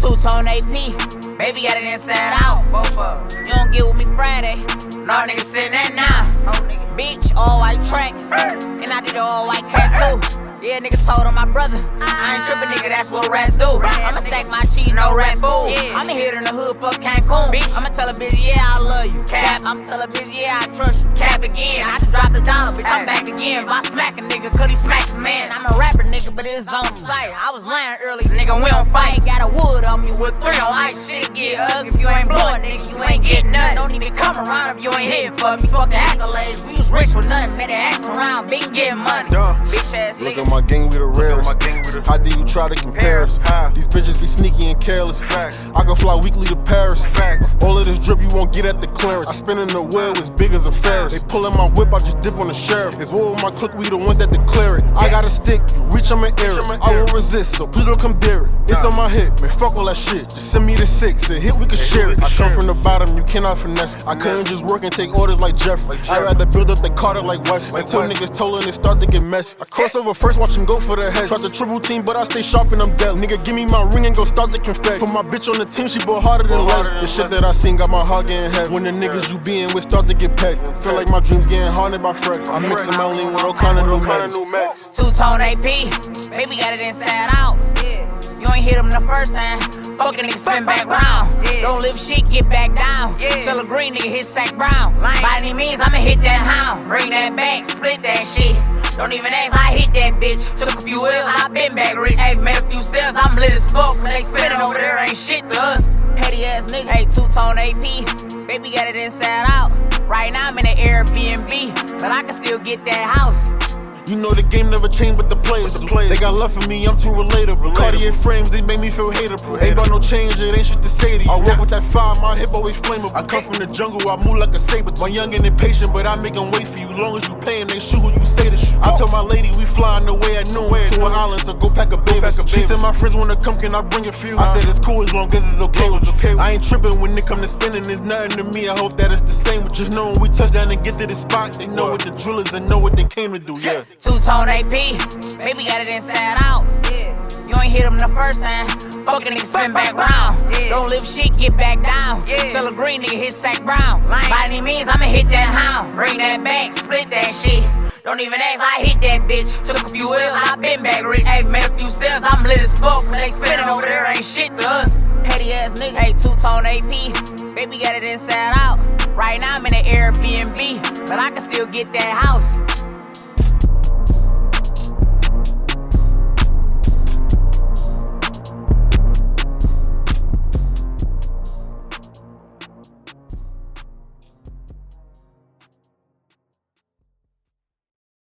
Two-tone AP, baby got it inside out. You don't get with me Friday, no niggas sitting that now. Bitch, all white track, and I did all white cat too. Yeah, niggas told on my brother. I ain't trippin', nigga, that's what rats do. I'ma stack my cheese, no rat food. I'ma hit in the hood for Cancun. I'ma tell a bitch, yeah, I love you. Cap, I'ma tell a bitch, yeah, I trust you. Cap again, I just dropped $1, bitch, I'm back again. If I smack a nigga, cause he smacks his man. I'm a rapper, nigga, but it's on sight. I was lying early, nigga, we don't fight. Got a wood on me with 3 on ice. Shit get ugly if you ain't blowin', nigga, you ain't getting nothing. Don't even come around if you ain't hitting for me. Fuck the accolades, we was rich with nothing. Made the ass around, been getting money. Bitch ass Look at my gang, we the rarest. How do you try to compare us? These bitches be sneaky and careless. I can fly weekly to Paris. All of this drip you won't get at the clearance. I spin in the wheel as big as a Ferris. They pullin' my whip, I just dip on the sheriff. It's war with my clique, we the ones that declare it. I got a stick, you reach, I'ma air it. I won't resist, so please don't come dare it. It's on my hip, man, fuck all that shit. Just send me the 6, a hit, we can share it. I come from the bottom, you cannot finesse. I couldn't just work and take orders like Jeffrey. I'd rather build up the Carter like West. Until niggas told her they start to get messy. I cross over first, watch them go for the head. Try the triple team, but I stay sharp and I'm dead. Nigga, give me my ring and go start the confetti. Put my bitch on the team, she bought harder than lead. The shit that I seen got my heart getting heavy. When the niggas you be in with start to get petty. Feel like my dreams getting haunted by Freddy. I'm mixing my lean with all kind of new medicines. Two-tone AP, baby got it inside out. You ain't hit him the first time, fucking nigga spin back round. Don't live shit, get back down. Sell a green nigga, hit sack brown. By any means, I'ma hit that hound. Bring that back, split that shit. Don't even ask, I hit that bitch. Took a few L's, I been back rich. Hey, made a few sales, I'm lit as fuck. But they spinning over there, ain't shit to us. Petty ass nigga, hey, two-tone AP, baby got it inside out. Right now I'm in an Airbnb, but I can still get that house. You know the game never changed, but the players do. They got love for me, I'm too relatable. Cartier frames, they make me feel haterproof. Ain't about no change, it ain't shit to say to you. I walk with that fire, my hip always flammable. I come from the jungle, I move like a saber. My young and impatient, but I make them wait for you. Long as you paying, they shoot who you say to shoot. I tell my lady we flying away at noon to an island, so go pack a baby. She said my friends wanna come, can I bring a few? I said it's cool as long as it's okay with you. I ain't tripping when it come to spinning, it's nothing to me. I hope that it's the same, but just know when we touch down and get to this spot, they know what the drill is and know what they came to do, yeah. Two-tone AP, baby got it inside out. You ain't hit him the first time, fucking nigga spin back round. Don't live shit, get back down. Sell a green nigga, hit sack brown. By any means, I'ma hit that hound. Bring that back, split that shit. Don't even ask, I hit that bitch. Took a few L's, I been back rich. Hey, made a few sales, I'm lit as fuck. But they spinning over there, ain't shit to us. Petty ass nigga, hey, two-tone AP, baby got it inside out. Right now I'm in an Airbnb, but I can still get that house.